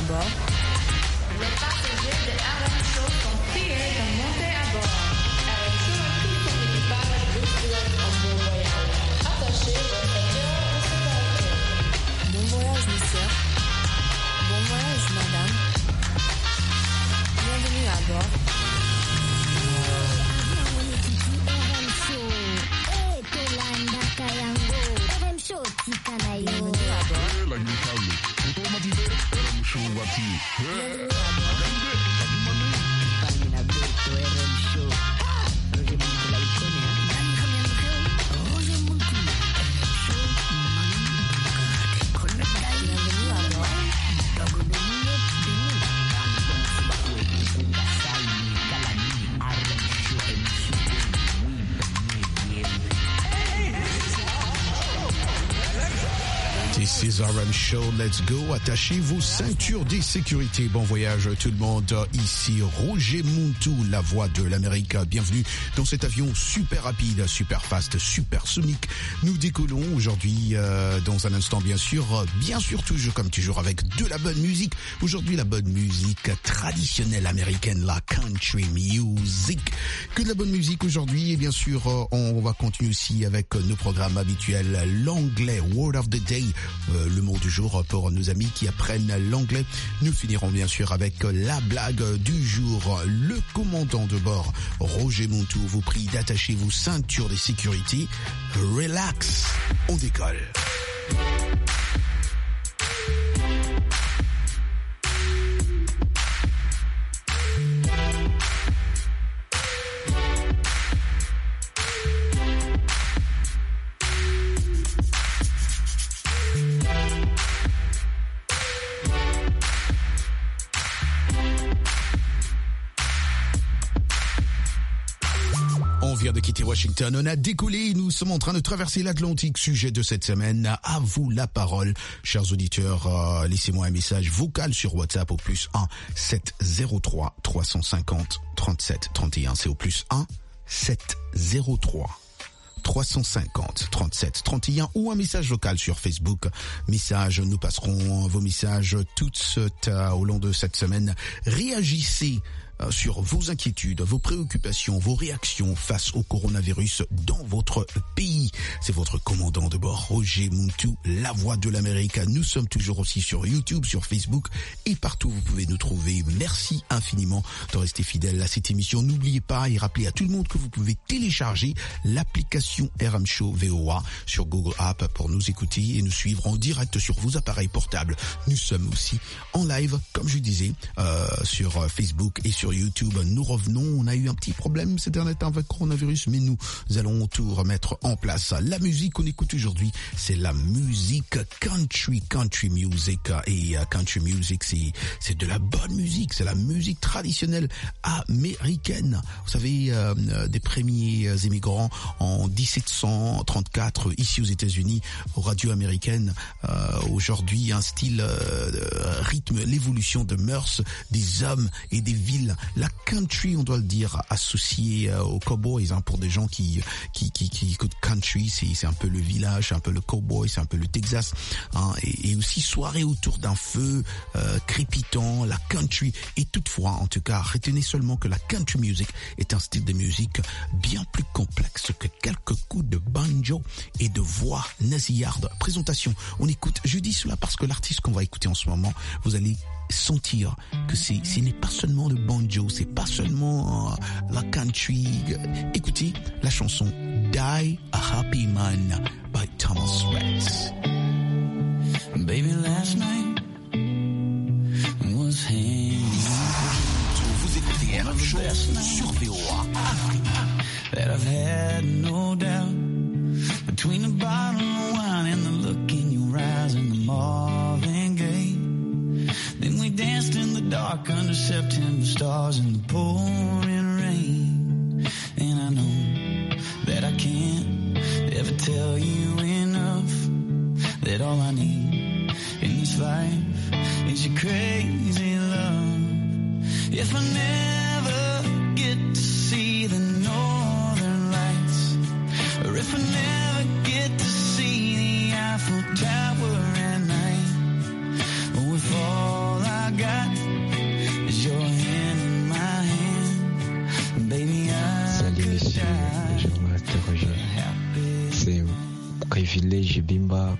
bord. Les passagers de RM Show sont priés de monter à bord. RM Show et tout son équipage vous souhaitent un bon voyage. Attachez votre ceinture de sécurité. Bon voyage, monsieur. Bon voyage, madame. Bienvenue à bord. Bienvenue à bord. This is RM Show, let's go. Attachez vos ceintures de sécurité. Bon voyage tout le monde. Ici Roger Muntu, la voix de l'Amérique. Bienvenue dans cet avion super rapide, super fast, super sonique. Nous décollons aujourd'hui dans un instant bien sûr toujours comme toujours avec de la bonne musique. Aujourd'hui la bonne musique traditionnelle américaine, la country music. Que de la bonne musique aujourd'hui et bien sûr on va continuer aussi avec nos programmes habituels. L'anglais, Word of the Day. Le mot du jour pour nos amis qui apprennent l'anglais. Nous finirons bien sûr avec la blague du jour. Le commandant de bord, Roger Muntu, vous prie d'attacher vos ceintures de sécurité. Relax, on décolle. On vient de quitter Washington, on a décollé, nous sommes en train de traverser l'Atlantique. Sujet de cette semaine, à vous la parole. Chers auditeurs, laissez-moi un message vocal sur WhatsApp au plus 1 703 350 37 31. C'est au plus 1 703 350 37 31 ou un message vocal sur Facebook. Message, nous passerons vos messages toutes au long de cette semaine. Réagissez sur vos inquiétudes, vos préoccupations, vos réactions face au coronavirus dans votre pays. C'est votre commandant de bord, Roger Muntu, la voix de l'Amérique. Nous sommes toujours aussi sur YouTube, sur Facebook et partout vous pouvez nous trouver. Merci infiniment de rester fidèle à cette émission. N'oubliez pas et rappelez à tout le monde que vous pouvez télécharger l'application RM Show VOA sur Google App pour nous écouter et nous suivre en direct sur vos appareils portables. Nous sommes aussi en live, comme je disais, sur Facebook et sur YouTube. Nous revenons, on a eu un petit problème ces derniers temps avec le coronavirus, mais nous allons tout remettre en place. La musique qu'on écoute aujourd'hui, c'est la musique country music. Et country music, c'est de la bonne musique, c'est la musique traditionnelle américaine. Vous savez, des premiers immigrants en 1734 ici aux États-Unis, aux radios américaines. Aujourd'hui, un style rythme l'évolution de mœurs des hommes et des villes. La country, on doit le dire, associée aux cowboys, pour des gens qui écoutent country, c'est un peu le village, c'est un peu le cowboy, c'est un peu le Texas, et aussi soirée autour d'un feu crépitant, la country. Et toutefois, en tout cas, retenez seulement que la country music est un style de musique bien plus complexe que quelques coups de banjo et de voix nasillarde. Présentation, on écoute, je dis cela parce que l'artiste qu'on va écouter en ce moment, vous allez sentir que ce n'est pas seulement le banjo, c'est pas seulement la country. Écoutez la chanson Die a Happy Man by Thomas Rhett. Baby, last night was him. Vous écoutez RM Show sur VOA. That I've had no doubt between the bottle of wine and the look in your eyes and the Marvin Gaye. Then we danced in the dark under September stars in the pouring rain. And I know that I can't ever tell you enough that all I need in this life is your crazy love. If I never get to see the northern lights, or if I never get to see the Eiffel Tower at night, or if all I got monsieur le journaliste Roger. C'est un privilège, Bimba.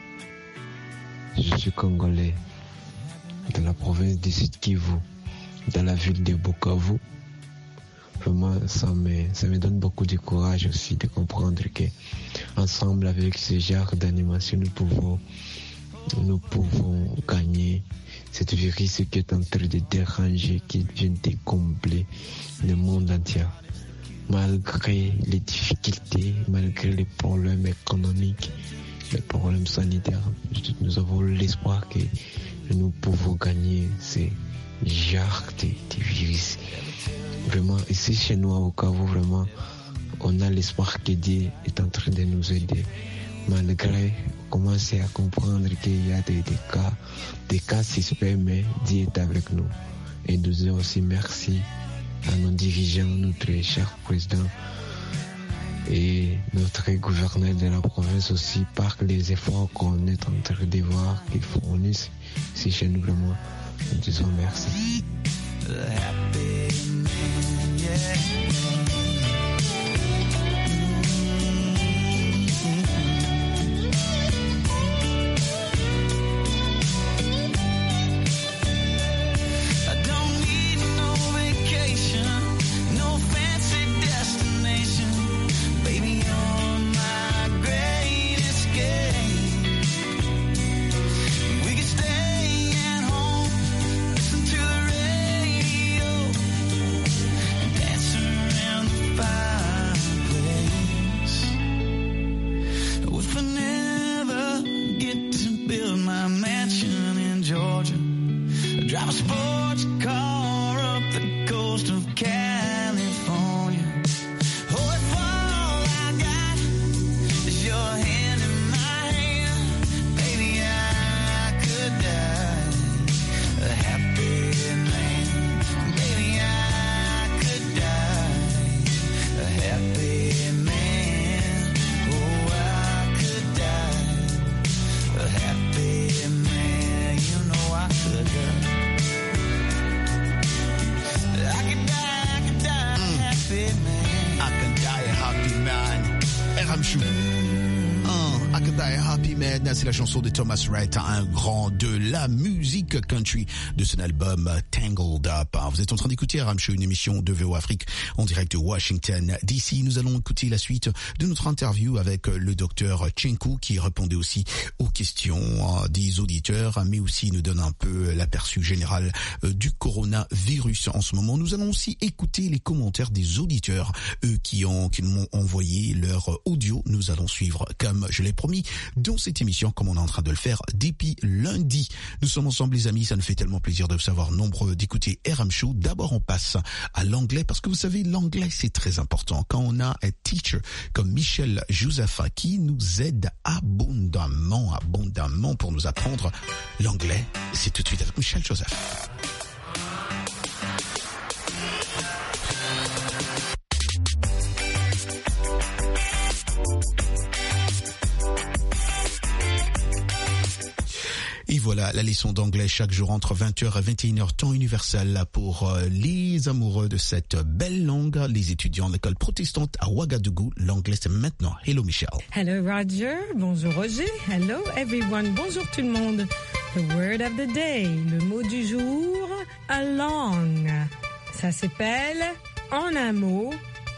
Je suis congolais, de la province du Sud Kivu, dans la ville de Bukavu. Vraiment, ça me donne beaucoup de courage aussi de comprendre que ensemble avec ce genre d'animation, nous pouvons gagner cette virus qui est en train de déranger, qui vient de combler le monde entier. Malgré les difficultés, malgré les problèmes économiques, les problèmes sanitaires, nous avons l'espoir que nous pouvons gagner ces genre de virus. Vraiment, ici chez nous à Bukavu, vraiment, on a l'espoir que Dieu est en train de nous aider. Malgré commencer à comprendre qu'il y a des cas suspects, mais Dieu est avec nous. Et nous disons aussi merci à nos dirigeants, notre cher président et notre gouverneur de la province aussi, par les efforts qu'on est en train de voir qu'ils fournissent ici chez nous. Vraiment, nous disons merci. C'est la chanson de Thomas Rhett, un grand de la musique country de son album Tangled Up. Vous êtes en train d'écouter Aram Show, une émission de VO Afrique en direct de Washington DC. Nous allons écouter la suite de notre interview avec le docteur Tchenkou qui répondait aussi aux questions des auditeurs, mais aussi nous donne un peu l'aperçu général du coronavirus en ce moment. Nous allons aussi écouter les commentaires des auditeurs qui nous ont envoyé leur audio. Nous allons suivre, comme je l'ai promis, dans cette émission, comme on est en train de le faire depuis lundi. Nous sommes ensemble les amis, ça nous fait tellement plaisir de vous savoir nombreux d'écouter RM Show. D'abord on passe à l'anglais parce que vous savez, l'anglais c'est très important. Quand on a un teacher comme Michel Josepha qui nous aide abondamment pour nous apprendre l'anglais, c'est tout de suite avec Michel Joseph. Et voilà, la leçon d'anglais chaque jour entre 20h et 21h, temps universel pour les amoureux de cette belle langue, les étudiants de l'école protestante à Ouagadougou. L'anglais, c'est maintenant. Hello, Michel. Hello, Roger. Bonjour, Roger. Hello, everyone. Bonjour, tout le monde. The word of the day. Le mot du jour, along. Ça s'appelle, en un mot,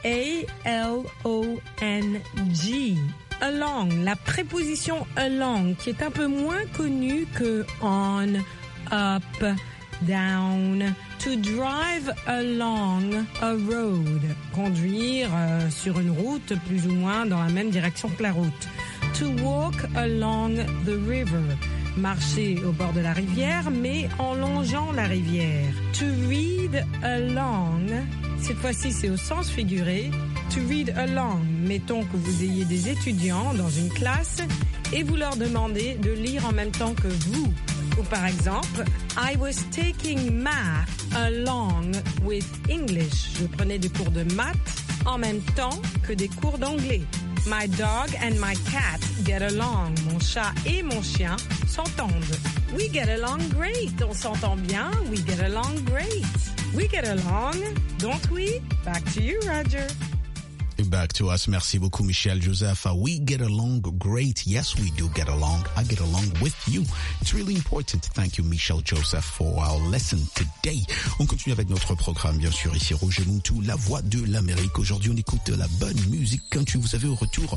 A-L-O-N-G. Along, la préposition along, qui est un peu moins connue que on, up, down. To drive along a road, conduire sur une route plus ou moins dans la même direction que la route. To walk along the river, marcher au bord de la rivière, mais en longeant la rivière. To read along, cette fois-ci c'est au sens figuré. To read along, mettons que vous ayez des étudiants dans une classe et vous leur demandez de lire en même temps que vous. Ou par exemple, I was taking math along with English. Je prenais des cours de maths en même temps que des cours d'anglais. My dog and my cat get along. Mon chat et mon chien s'entendent. We get along great. On s'entend bien. We get along great. We get along, don't we? Back to you, Roger. back to us. Merci beaucoup, Michel Joseph. We get along great. Yes, we do get along. I get along with you. It's really important. Thank you, Michel Joseph, for our lesson today. On continue avec notre programme, bien sûr. Ici, Roger Muntu, la voix de l'Amérique. Aujourd'hui, on écoute la bonne musique country. Vous savez, au retour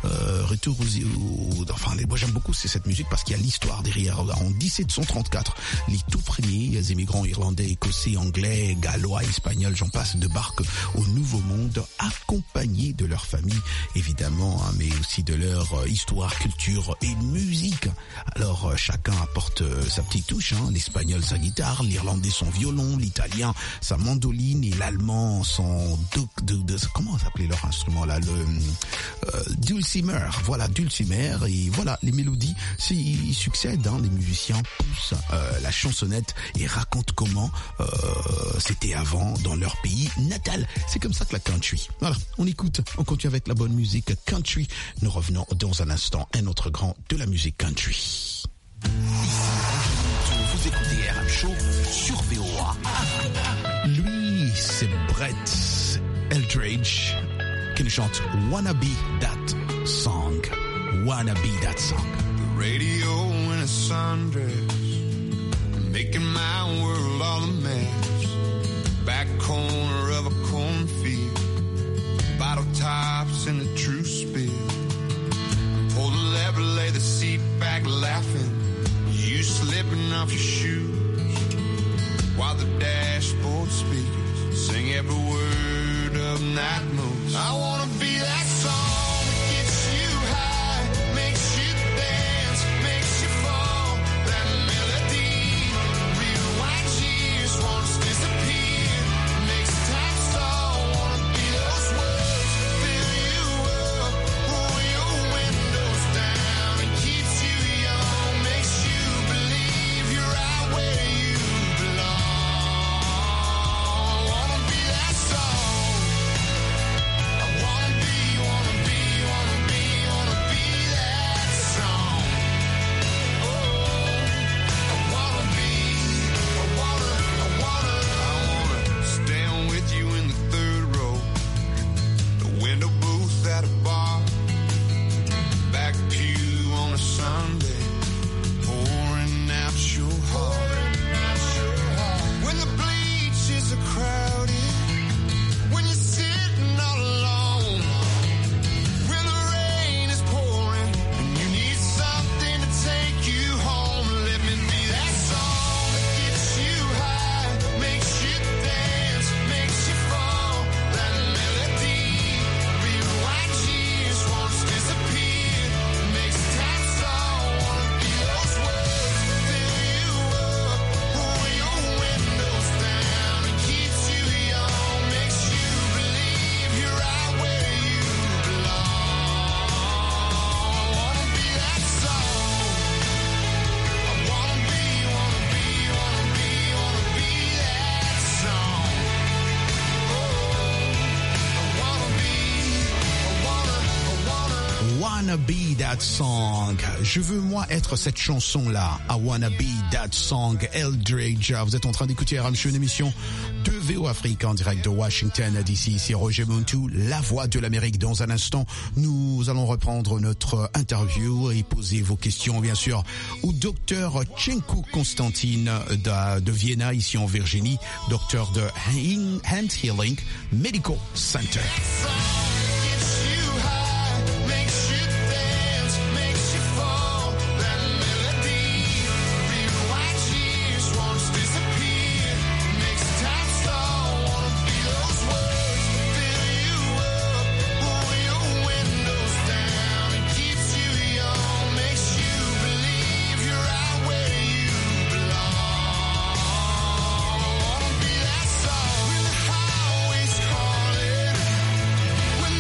enfin, moi, j'aime beaucoup cette musique parce qu'il y a l'histoire derrière. En 1734, les tout premiers immigrants irlandais, écossais, anglais, gallois, espagnols, j'en passe, débarquent au Nouveau Monde, accompagnés de leur famille, évidemment, hein, mais aussi de leur histoire, culture et musique. Alors, chacun apporte sa petite touche, hein, l'espagnol sa guitare, l'irlandais son violon, l'italien sa mandoline et l'allemand son comment s'appelait leur instrument là, le dulcimer. Voilà, dulcimer, et voilà, les mélodies, ils succèdent, hein, les musiciens poussent la chansonnette et racontent comment c'était avant dans leur pays natal. C'est comme ça que la country. Voilà, on écoute, on continue avec la bonne musique country. Nous revenons dans un instant, un autre grand de la musique country. Vous écoutez RM Show sur VOA. Lui, c'est Brett Eldredge qui nous chante Wanna Be That Song. Wanna Be That Song. The radio in a sundress, making my world all a mess. Back corner of a cornfield, bottle tops in the true spill. Pull the lever, lay the seat back laughing. You slipping off your shoes, while the dashboard speakers sing every word of Night Moves. I wanna be that song that gets you high, makes you dance, makes you fall. That melody rewinds years, wants disappear, makes time stall. Wanna be those words, fill you up, roll your windows down, and keeps you young, makes you believe you're right where you belong. I wanna be that song. I wanna be that song. Oh, I wanna stand with you in the third row, the window booth at a bar, back pew on a Sunday, pouring out your heart. When the bleachers are crowded, when you're sitting all alone, when the rain is pouring and you need something to take you home, let me be that song that gets you high, makes you dance, makes you fall. That melody rewinds years, wants to disappear, makes time stall. Wanna be those words, fill you up, roll your windows down, and keeps you young, makes you believe you're right where you belong. I wanna be that song. I wanna be that song. Wanna Be That Song. Je veux moi être cette chanson-là. I Wanna Be That Song. Eldredge. Vous êtes en train d'écouter RM Show, une émission de VO Afrique en direct de Washington DC. Ici Roger Muntu, la voix de l'Amérique. Dans un instant, nous allons reprendre notre interview et poser vos questions, bien sûr, au docteur Tchenko Constantine de Vienna, ici en Virginie, docteur de Hand Healing Medical Center. When the highway's calling, when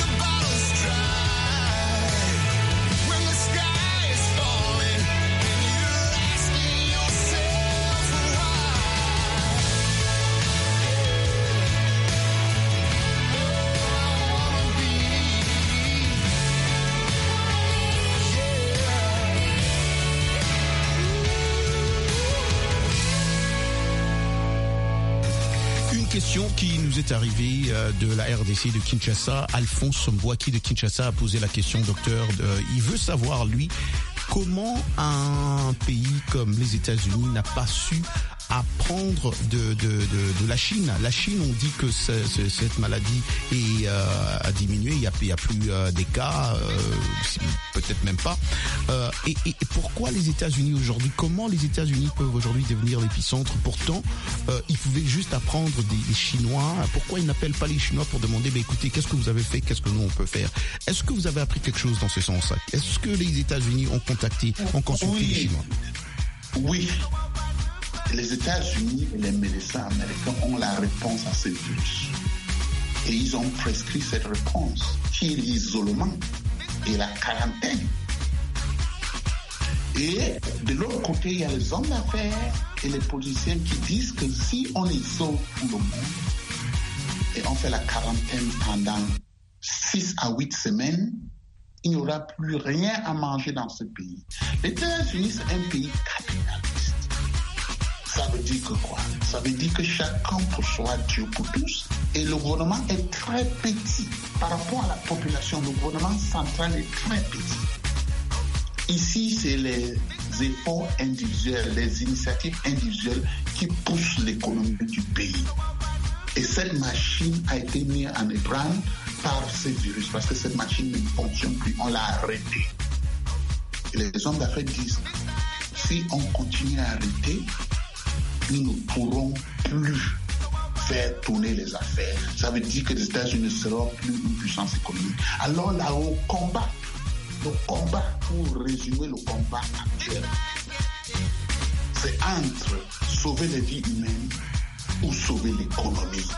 question qui nous est arrivée de la RDC de Kinshasa. Alphonse Mbouaki de Kinshasa a posé la question, docteur. Il veut savoir, lui, comment un pays comme les États-Unis n'a pas su apprendre de la Chine. La Chine, on dit que cette maladie a diminué, il y a plus des cas, peut-être même pas. Et pourquoi les États-Unis aujourd'hui? Comment les États-Unis peuvent aujourd'hui devenir l'épicentre? Pourtant, ils pouvaient juste apprendre des Chinois. Pourquoi ils n'appellent pas les Chinois pour demander, écoutez, qu'est-ce que vous avez fait, qu'est-ce que nous on peut faire? Est-ce que vous avez appris quelque chose dans ce sens-là? Est-ce que les États-Unis ont consulté les Chinois? Oui. Les États-Unis et les médecins américains ont la réponse à ce virus. Et ils ont prescrit cette réponse, qui est l'isolement et la quarantaine. Et de l'autre côté, il y a les hommes d'affaires et les politiciens qui disent que si on isole tout le monde et on fait la quarantaine pendant 6 à 8 semaines, il n'y aura plus rien à manger dans ce pays. Les États-Unis, c'est un pays capitaliste. Ça veut dire que quoi? Ça veut dire que chacun pour soi, Dieu pour tous. Et le gouvernement est très petit. Par rapport à la population, le gouvernement central est très petit. Ici, c'est les efforts individuels, les initiatives individuelles qui poussent l'économie du pays. Et cette machine a été mise en ébranle par ce virus, parce que cette machine ne fonctionne plus. On l'a arrêtée. Et les hommes d'affaires disent, si on continue à arrêter, nous ne pourrons plus faire tourner les affaires. Ça veut dire que les États-Unis ne seront plus une puissance économique. Alors là, le combat, pour résumer le combat actuel, c'est entre sauver les vies humaines ou sauver l'économie.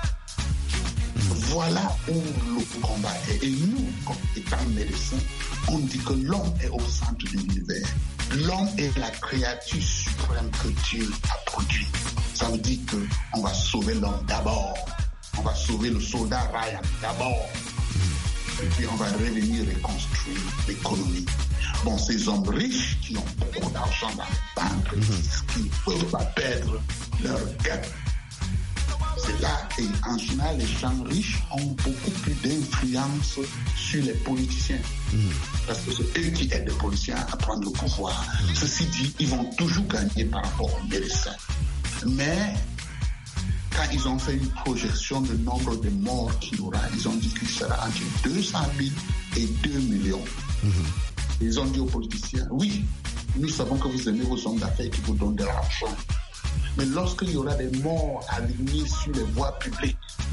Voilà où le combat est. Et nous, comme étant médecins, on dit que l'homme est au centre de l'univers. L'homme est la créature suprême que Dieu a produit. Ça veut dire qu'on va sauver l'homme d'abord. On va sauver le soldat Ryan d'abord. Et puis on va revenir reconstruire l'économie. Bon, ces hommes riches qui ont beaucoup d'argent dans les banques, qui ne peuvent pas perdre leur gain. C'est là, et en général, les gens riches ont beaucoup plus d'influence sur les politiciens. Parce que c'est eux qui aident les politiciens à prendre le pouvoir. Ceci dit, ils vont toujours gagner par rapport aux médecins. Mais quand ils ont fait une projection du nombre de morts qu'il y aura, ils ont dit qu'il sera entre 200 000 et 2 millions. Ils ont dit aux politiciens, oui, nous savons que vous aimez vos hommes d'affaires qui vous donnent de l'argent. Mais lorsqu'il y aura des morts alignés sur les voies publiques,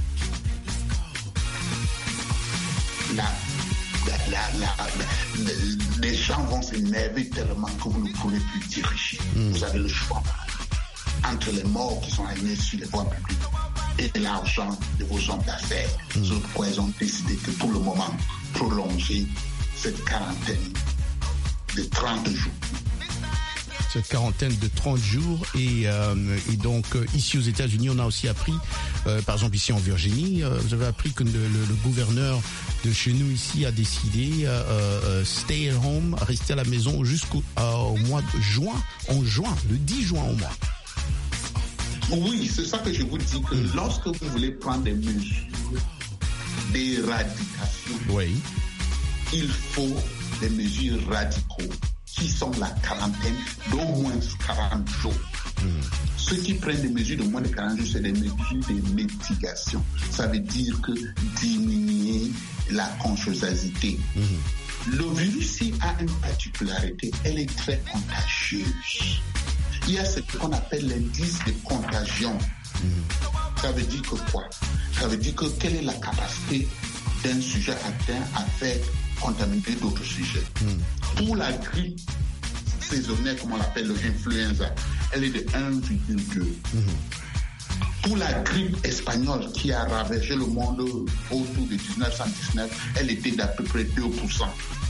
les gens vont s'énerver tellement que vous ne pourrez plus diriger. Vous avez le choix entre les morts qui sont alignés sur les voies publiques et l'argent de vos hommes d'affaires. C'est pourquoi ils ont décidé que pour le moment, prolonger cette quarantaine de 30 jours. Cette quarantaine de 30 jours et donc ici aux États-Unis on a aussi appris par exemple ici en Virginie vous avez appris que le gouverneur de chez nous ici a décidé stay at home, rester à la maison jusqu'au mois de juin, le 10 juin au mois. Oui, c'est ça que je vous dis que lorsque vous voulez prendre des mesures d'éradication, il faut des mesures radicaux qui sont la quarantaine d'au moins 40 jours. Ceux qui prennent des mesures de moins de 40 jours, c'est des mesures de mitigation. Ça veut dire que diminuer la contagiosité. Le virus a une particularité, elle est très contagieuse. Il y a ce qu'on appelle l'indice de contagion. Ça veut dire que quoi? Ça veut dire que quelle est la capacité d'un sujet atteint à faire contaminer d'autres sujets. Pour la grippe saisonnière, comme on l'appelle l'influenza, elle est de 1,2. Pour la grippe espagnole qui a ravagé le monde autour de 1919, elle était d'à peu près 2%.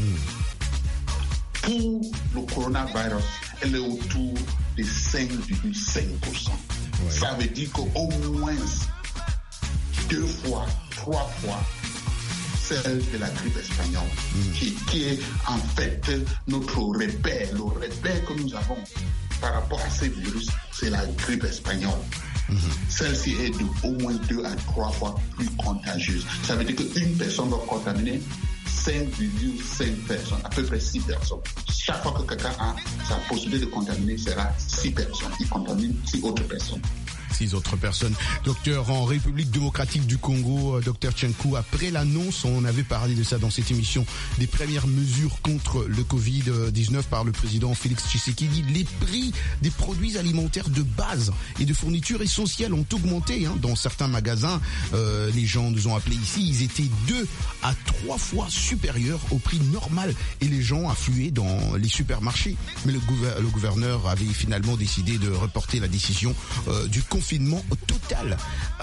Pour le coronavirus, elle est autour de 5,5%. Ça veut dire qu'au moins 2 fois, 3 fois celle de la grippe espagnole, qui est en fait notre repère. Le repère que nous avons par rapport à ces virus, c'est la grippe espagnole. Celle-ci est de au moins 2 à 3 fois plus contagieuse. Ça veut dire qu'une personne va contaminer 5,5 personnes, à peu près 6 personnes. Chaque fois que quelqu'un a sa possibilité de contaminer, sera 6 personnes. Il contamine 6 autres personnes. 6 autres personnes. Docteur, en République démocratique du Congo, docteur Tchenkou, après l'annonce, on avait parlé de ça dans cette émission, des premières mesures contre le Covid-19 par le président Félix Tshisekedi, les prix des produits alimentaires de base et de fournitures essentielles ont augmenté. Dans certains magasins, les gens nous ont appelés ici, ils étaient 2 à 3 fois supérieurs au prix normal et les gens affluaient dans les supermarchés. Mais le gouverneur avait finalement décidé de reporter la décision du confinement total.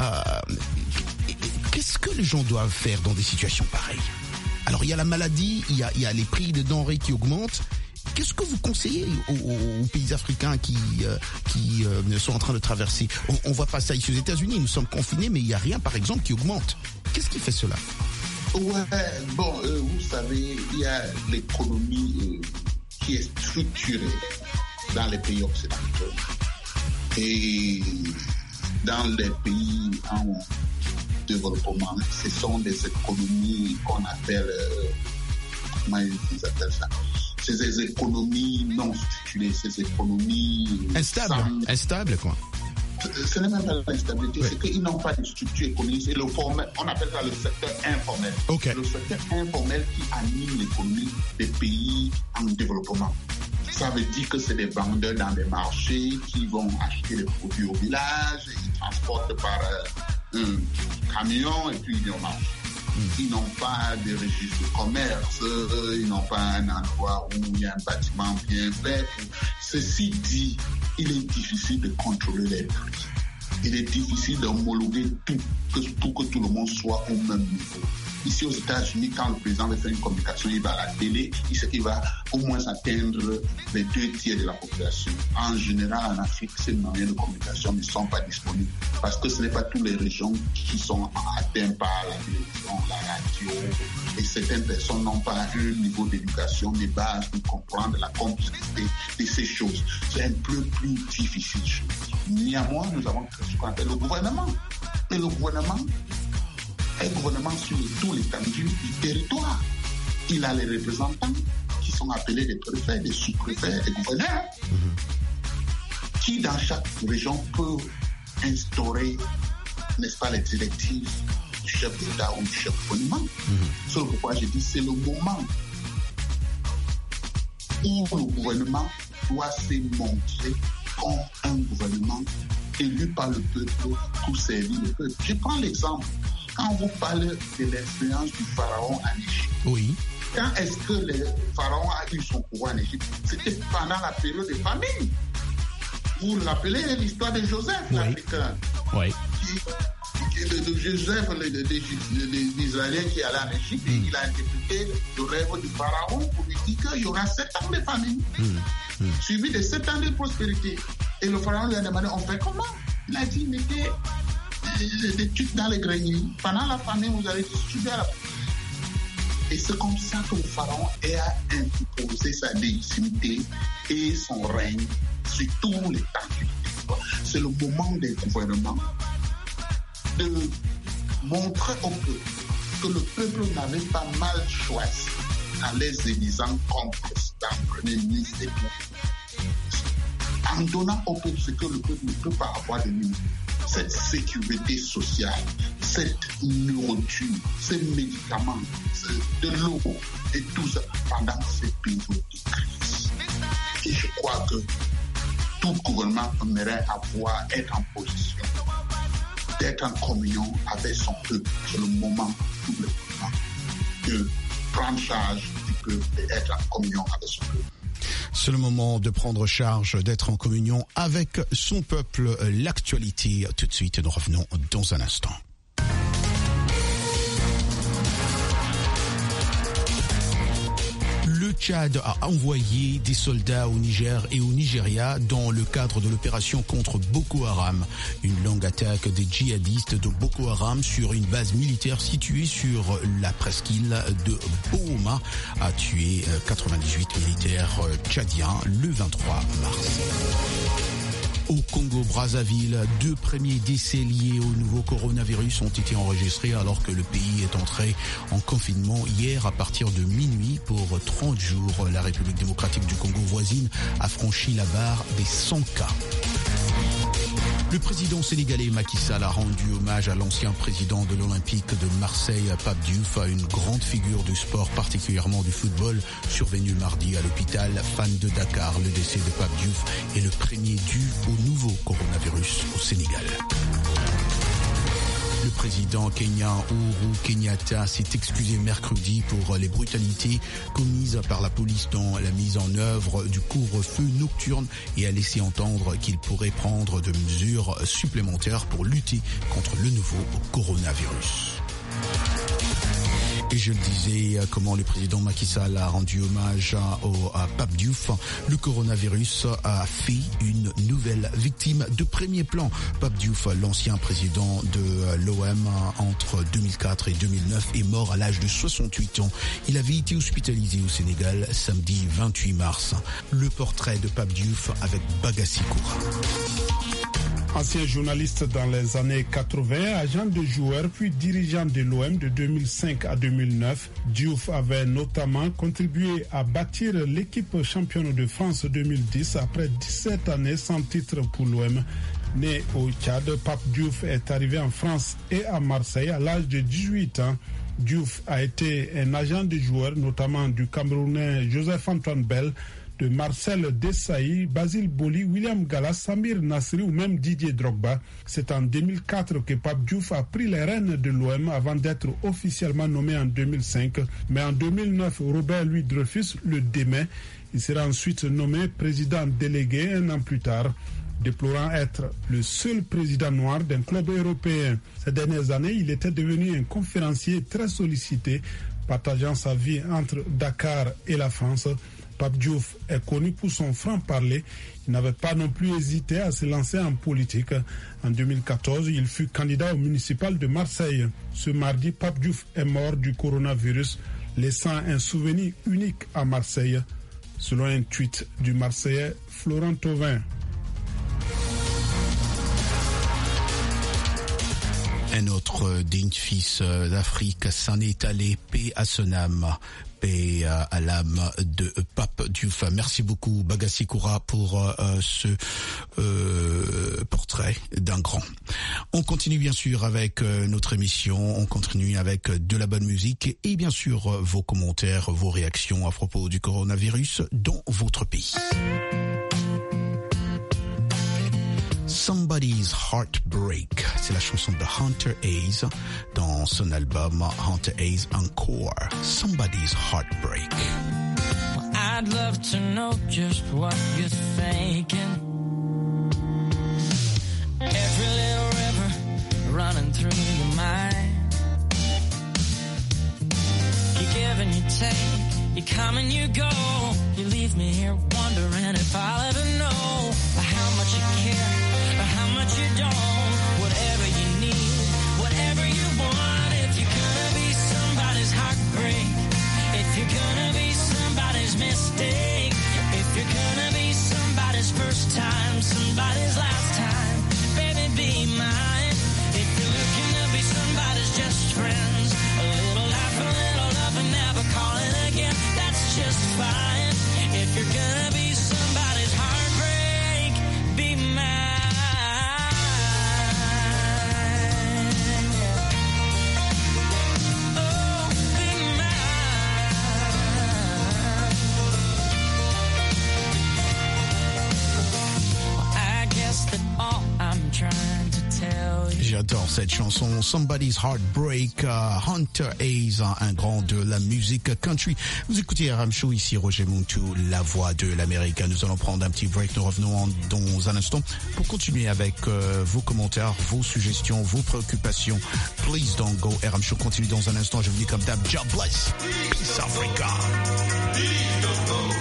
Qu'est-ce que les gens doivent faire dans des situations pareilles? Alors, il y a la maladie, il y a les prix de denrées qui augmentent. Qu'est-ce que vous conseillez aux pays africains qui sont en train de traverser? On voit pas ça ici aux États-Unis, nous sommes confinés, mais il n'y a rien, par exemple, qui augmente. Qu'est-ce qui fait cela? Ouais, bon, vous savez, il y a l'économie qui est structurée dans les pays occidentaux. Et dans les pays en développement, ce sont des économies qu'on appelle, comment ils appellent ça? C'est des économies non structurées, ces économies instables, quoi. Ce n'est même pas l'instabilité, c'est qu'ils n'ont pas de structure économique. C'est le formel, on appelle ça le secteur informel. Okay. Le secteur informel qui anime l'économie des pays en développement. Ça veut dire que c'est des vendeurs dans des marchés qui vont acheter des produits au village, ils transportent par un camion et puis ils vont marcher. Ils n'ont pas de registre de commerce, ils n'ont pas un endroit où il y a un bâtiment bien fait. Ceci dit, il est difficile de contrôler les prix. Il est difficile d'homologuer tout, pour que tout le monde soit au même niveau. Ici aux États-Unis, quand le président veut faire une communication, il va à la télé, il sait qu'il va au moins atteindre les 2 tiers de la population. En général, en Afrique, ces moyens de communication ne sont pas disponibles parce que ce n'est pas toutes les régions qui sont atteintes par la télévision, la radio, et certaines personnes n'ont pas un niveau d'éducation de base pour comprendre la complexité de ces choses. C'est un peu plus difficile. Néanmoins, nous avons ce qu'on appelle le gouvernement. Et le gouvernement, un gouvernement sur tout l'étendue du territoire. Il a les représentants qui sont appelés des préfets, des sous-préfets, des gouverneurs, qui dans chaque région peuvent instaurer, n'est-ce pas, les directives du chef d'État ou du chef de gouvernement. C'est pourquoi j'ai dit c'est le moment où le gouvernement doit se montrer comme un gouvernement élu par le peuple pour servir le peuple. Je prends l'exemple. Quand vous parlez de l'influence du pharaon en Égypte, oui. Quand est-ce que le pharaon a eu son pouvoir en Égypte? C'était pendant la période de famine. Vous l'appelez l'histoire de Joseph, l'Africain. Oui. De Joseph, l'Israélien qui allait en Égypte, il a interprété le rêve du pharaon pour lui dire qu'il y aura 7 ans de famine, suivi de 7 ans de prospérité. Et le pharaon lui a demandé, on fait comment? Il a dit, mettez des trucs dans les greniers. Pendant la famine, vous allez distribuer à la famine. Et c'est comme ça que le pharaon a imposé sa légitimité et son règne sur tous les temps. C'est le moment des gouvernements de montrer au peuple que le peuple n'avait pas mal choisi en les élisant comme président, premier ministre et tout. En donnant au peuple ce que le peuple ne peut pas avoir de lui. Cette sécurité sociale, cette nourriture, ces médicaments, de l'eau et tout ça pendant ces périodes de crise. Et je crois que tout gouvernement aimerait être en position d'être en communion avec son peuple. C'est le moment pour le gouvernement de prendre charge du peuple et d'être en communion avec son peuple. C'est le moment de prendre charge, d'être en communion avec son peuple. L'actualité, tout de suite, nous revenons dans un instant. Le Tchad a envoyé des soldats au Niger et au Nigeria dans le cadre de l'opération contre Boko Haram. Une longue attaque des djihadistes de Boko Haram sur une base militaire située sur la presqu'île de Bohoma a tué 98 militaires tchadiens le 23 mars. Au Congo-Brazzaville, 2 premiers décès liés au nouveau coronavirus ont été enregistrés alors que le pays est entré en confinement hier à partir de minuit pour 30 jours. La République démocratique du Congo voisine a franchi la barre des 100 cas. Le président sénégalais Macky Sall a rendu hommage à l'ancien président de l'Olympique de Marseille, Pape Diouf, à une grande figure du sport, particulièrement du football, survenu mardi à l'hôpital Fann de Dakar. Le décès de Pape Diouf est le premier dû au nouveau coronavirus au Sénégal. Le président kenyan Uhuru Kenyatta s'est excusé mercredi pour les brutalités commises par la police dans la mise en œuvre du couvre-feu nocturne et a laissé entendre qu'il pourrait prendre de mesures supplémentaires pour lutter contre le nouveau coronavirus. Et je le disais, comment le président Macky Sall a rendu hommage à Pape Diouf. Le coronavirus a fait une nouvelle victime de premier plan. Pape Diouf, l'ancien président de l'OM entre 2004 et 2009, est mort à l'âge de 68 ans. Il avait été hospitalisé au Sénégal samedi 28 mars. Le portrait de Pape Diouf avec Bagassi Koura. Ancien journaliste dans les années 80, agent de joueur puis dirigeant de l'OM de 2005 à 2009, Diouf avait notamment contribué à bâtir l'équipe championne de France 2010 après 17 années sans titre pour l'OM. Né au Tchad, Pape Diouf est arrivé en France et à Marseille à l'âge de 18 ans. Diouf a été un agent de joueur, notamment du Camerounais Joseph-Antoine Bell, de Marcel Desailly, Basile Boli, William Gallas, Samir Nasri ou même Didier Drogba. C'est en 2004 que Pape Diouf a pris les rênes de l'OM avant d'être officiellement nommé en 2005. Mais en 2009, Robert Louis Dreyfus le démet. Il sera ensuite nommé président délégué un an plus tard, déplorant être le seul président noir d'un club européen. Ces dernières années, il était devenu un conférencier très sollicité, partageant sa vie entre Dakar et la France. Pape Diouf est connu pour son franc-parler. Il n'avait pas non plus hésité à se lancer en politique. En 2014, il fut candidat au municipal de Marseille. Ce mardi, Pape Diouf est mort du coronavirus, laissant un souvenir unique à Marseille, selon un tweet du Marseillais Florent Thauvin. Un autre digne fils d'Afrique s'en est allé, paix à son âme. Paix à l'âme de Pape Diouf. Merci beaucoup Bagassi Koura pour ce portrait d'un grand. On continue bien sûr avec notre émission, on continue avec de la bonne musique et bien sûr vos commentaires, vos réactions à propos du coronavirus dans votre pays. Somebody's Heartbreak, c'est la chanson de Hunter Hayes dans son album Hunter Hayes Encore. Somebody's Heartbreak. Well, I'd love to know just what you're thinking. Every little river running through your mind. You give and you take, you come and you go. You leave me here wondering if I'll ever know how much you care. How much you don't, whatever you need, whatever you want. If you're gonna be somebody's heartbreak, if you're gonna be somebody's mistake, if you're gonna be somebody's first time, somebody's last time, baby be mine. If you're looking to be somebody's just friends, a little laugh, a little love and never call it again, that's just fine. If you're gonna be somebody's heartbreak, be mine. J'adore cette chanson, Somebody's Heartbreak, Hunter Hayes, un grand de la musique country. Vous écoutez RM Show, ici Roger Montou, la voix de l'Amérique. Nous allons prendre un petit break, nous revenons dans un instant pour continuer avec vos commentaires, vos suggestions, vos préoccupations. Please don't go, RM Show continue dans un instant. Je vous dis comme d'hab, God bless, Peace Africa. Please don't go.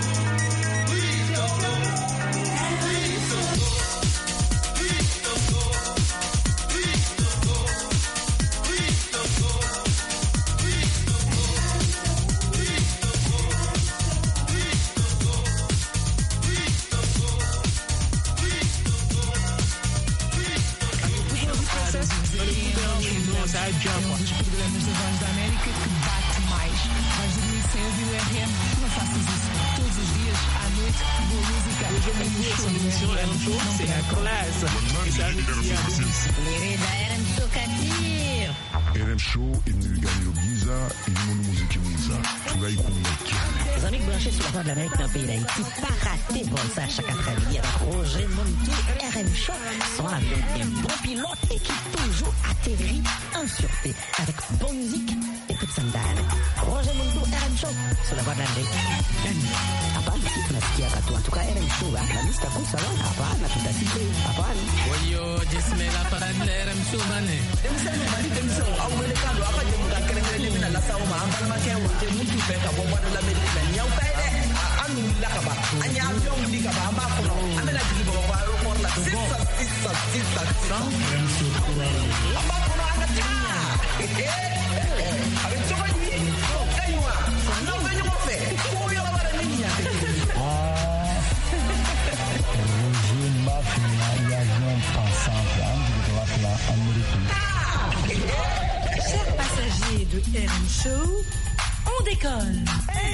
Roger Mountou, son émission RM Show, c'est la classe. Et ça RM Show Katir. RM Show imniganyiro byiza irimo n'umuziki mwiza turayikunda cyane. Les amis branchés sur la voie de l'Amérique dans le pays d'Haïti, pas raté bon ça chaque après-midi avec Roger Mountou. RM Show sont avec des bons pilotes et qui toujours atterrit en sûreté avec bonne musique et peu de sandales. Roger Mountou, RM Show sur la voie de l'Amérique. Hapana, tunasikia watu en tout cas RM Show la lista kusa wana hapana tutasikia hapana. Wayo jismela paradle RM Show bane. Demsema bali demsema au wele kando hapa je mutakelele mina la sawa maambal make wote mtu peka bomba de l'Amérique la nyau kaide anu la kaba anya avion di kaba amba kono amela di bo ba aéroport la sisa amba kono anga tia avec toi ni kaiwa no venyo mo fe ko yo la bara ni ya Roger Mafia l'avion passant de droite là américain. Chers passagers de RM Show, on décolle.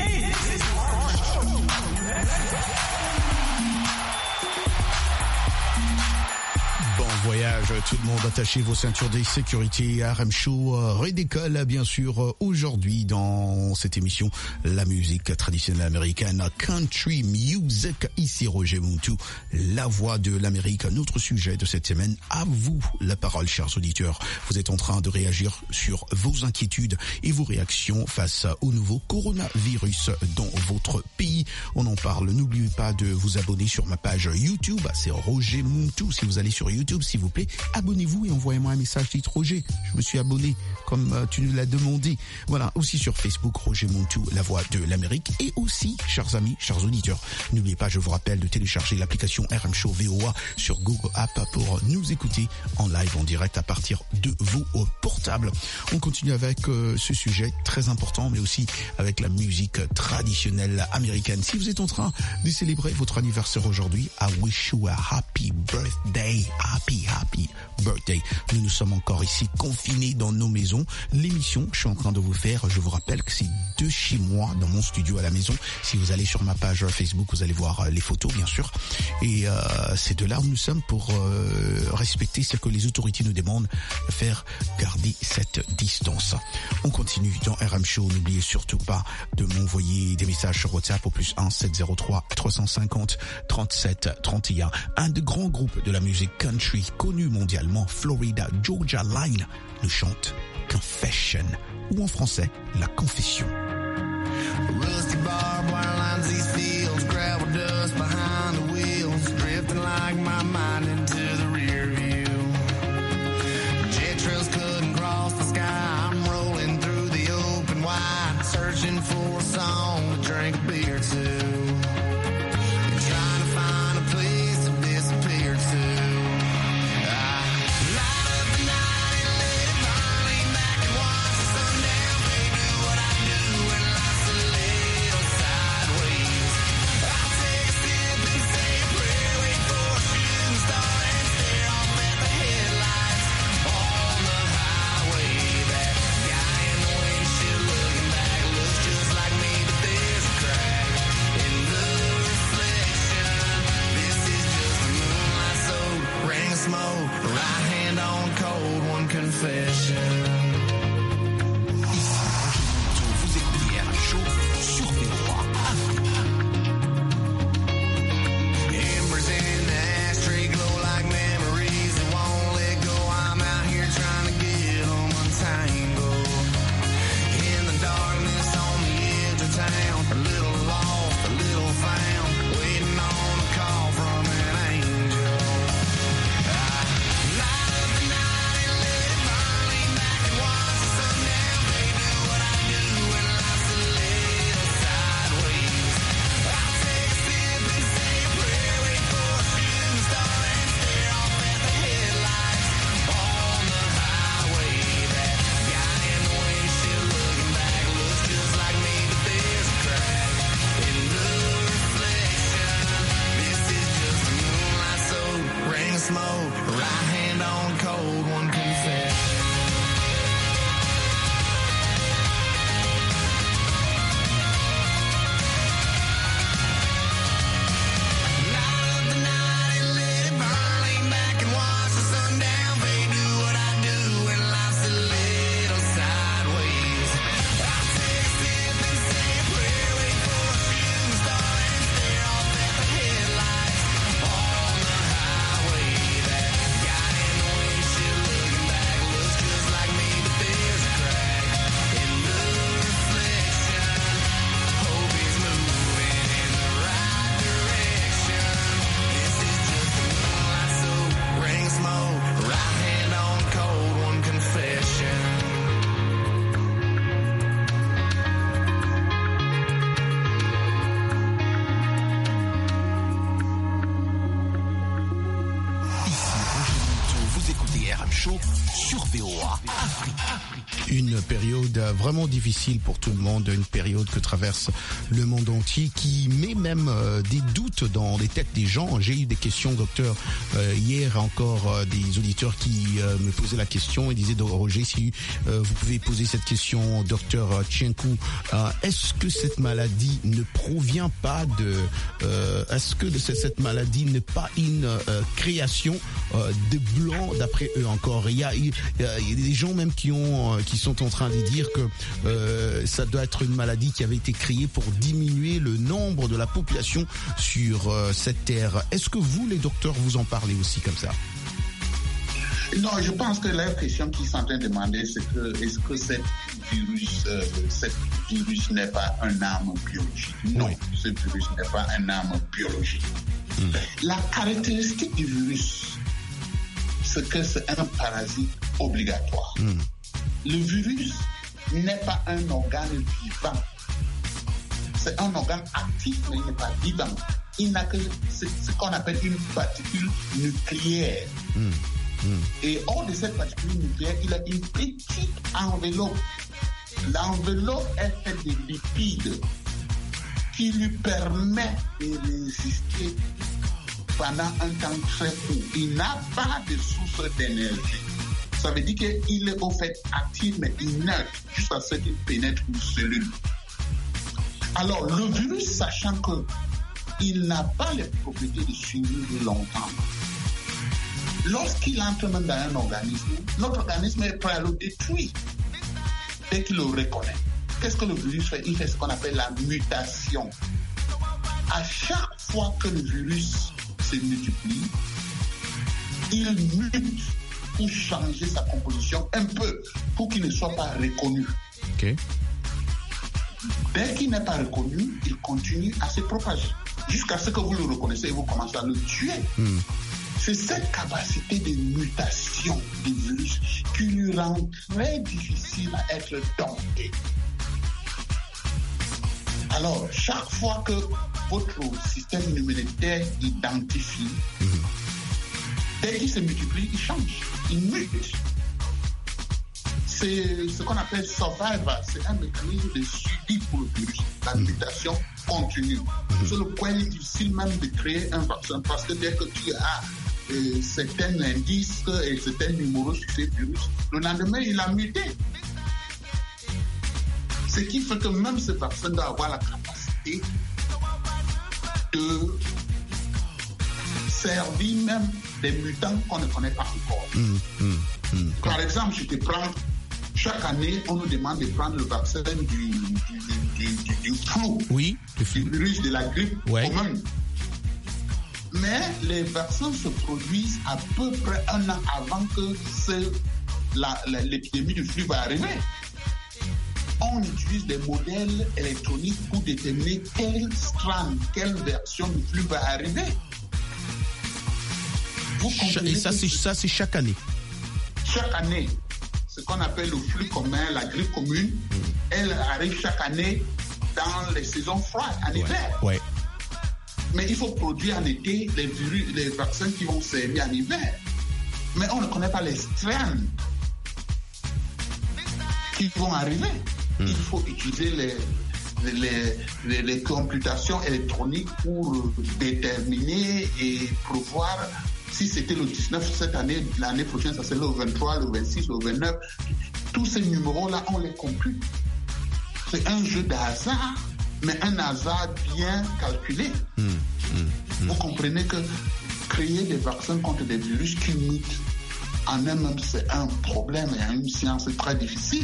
Bon voyage tout le monde, attachez vos ceintures de sécurité. RM Show redécolle bien sûr aujourd'hui dans cette émission la musique traditionnelle américaine, country music. Ici Roger Mountou, la voix de l'Amérique. Notre sujet de cette semaine, à vous la parole chers auditeurs. Vous êtes en train de réagir sur vos inquiétudes et vos réactions face au nouveau coronavirus dans votre pays. On en parle, n'oubliez pas de vous abonner sur ma page YouTube, c'est Roger Mountou. Si vous allez sur YouTube, s'il vous plaît, abonnez-vous et envoyez-moi un message, dites Roger, je me suis abonné comme tu nous l'as demandé. Voilà, aussi sur Facebook, Roger Mountou, la voix de l'Amérique. Et aussi, chers amis, chers auditeurs, n'oubliez pas, je vous rappelle de télécharger l'application RM Show VOA sur Google App pour nous écouter en live, en direct à partir de vos portables. On continue avec ce sujet très important, mais aussi avec la musique traditionnelle américaine. Si vous êtes en train de célébrer votre anniversaire aujourd'hui, I wish you a happy birthday. Happy birthday. Nous sommes encore ici confinés dans nos maisons. L'émission, je suis en train de vous faire, je vous rappelle que c'est de chez moi, dans mon studio à la maison. Si vous allez sur ma page Facebook, vous allez voir les photos, bien sûr. Et c'est de là où nous sommes pour respecter ce que les autorités nous demandent, faire garder cette distance. On continue dans RM Show. N'oubliez surtout pas de m'envoyer des messages sur WhatsApp au +1 703 350 37 31. Un des grands groupes de la musique country connu mondialement, Florida Georgia Line, nous chante Confession, ou en français, La Confession. Rusty barbed wire lines these fields, gravel dust behind the wheels, drifting like my mind into the rear view. Jet trails couldn't cross the sky, I'm rolling through the open wide, searching for a song to drink a beer to. Trying to find a place to disappear to. In Show sur VOA Afrique. Une période vraiment difficile pour tout le monde, une période que traverse le monde entier, qui met même des doutes dans les têtes des gens. J'ai eu des questions, docteur, hier encore, des auditeurs qui me posaient la question et disaient, Roger, si vous pouvez poser cette question, docteur Tchenkou, est-ce que cette maladie ne provient pas est-ce que cette maladie n'est pas une création des Blancs, d'après eux encore? Il y a des gens même qui sont en train de dire que ça doit être une maladie qui avait été créée pour diminuer le nombre de la population sur cette terre. Est-ce que vous, les docteurs, vous en parlez aussi comme ça? Non, je pense que la question qu'ils sont en train de demander, c'est que est-ce que cette virus n'est pas un arme biologique? Non, ce virus n'est pas un arme biologique. La caractéristique du virus, c'est que c'est un parasite obligatoire. Le virus n'est pas un organe vivant. C'est un organe actif, mais il n'est pas vivant. Il n'a que ce qu'on appelle une particule nucléaire. Et hors de cette particule nucléaire, il a une petite enveloppe. L'enveloppe est faite de lipides qui lui permet de résister pendant un temps très court. Il n'a pas de source d'énergie. Ça veut dire qu'il est au fait actif mais inerte jusqu'à ce qu'il pénètre une cellule. Alors le virus, sachant qu'il n'a pas les propriétés de survivre longtemps, lorsqu'il entre même dans un organisme, notre organisme est prêt à le détruire dès qu'il le reconnaît. Qu'est-ce que le virus fait? Il fait ce qu'on appelle la mutation. À chaque fois que le virus se multiplie, il mute pour changer sa composition un peu, pour qu'il ne soit pas reconnu. Dès qu'il n'est pas reconnu, il continue à se propager, jusqu'à ce que vous le reconnaissez et vous commencez à le tuer. C'est cette capacité de mutation du virus qui lui rend très difficile à être dompté. Alors, chaque fois que votre système immunitaire identifie, dès qu'il se multiplie, il change, il mute. C'est ce qu'on appelle survival, c'est un mécanisme de suivi pour le virus. La mutation continue. C'est le point difficile même de créer un vaccin, parce que dès que tu as certains indices et certains numéros sur ces virus, le lendemain, il a muté. Ce qui fait que même ce vaccin doit avoir la capacité de servir même des mutants qu'on ne connaît pas encore. Par exemple, je te prends, chaque année, on nous demande de prendre le vaccin du flu, du virus de la grippe commune. Mais les vaccins se produisent à peu près un an avant que l'épidémie du flux va arriver. On utilise des modèles électroniques pour déterminer quelle strand, quelle version du flux va arriver. Et ça, c'est chaque année? Chaque année. Ce qu'on appelle le flux commun, la grippe commune, elle arrive chaque année dans les saisons froides, en hiver. Mais il faut produire en été les vaccins qui vont servir en hiver. Mais on ne connaît pas les strands qui vont arriver. Il faut utiliser les computations électroniques pour déterminer et prévoir si c'était le 19 cette année, l'année prochaine, ça serait le 23, le 26, le 29. Tous ces numéros-là, on les compute. C'est un jeu de hasard, mais un hasard bien calculé. Vous comprenez que créer des vaccins contre des virus qui mutent en eux-mêmes, c'est un problème et une science très difficile.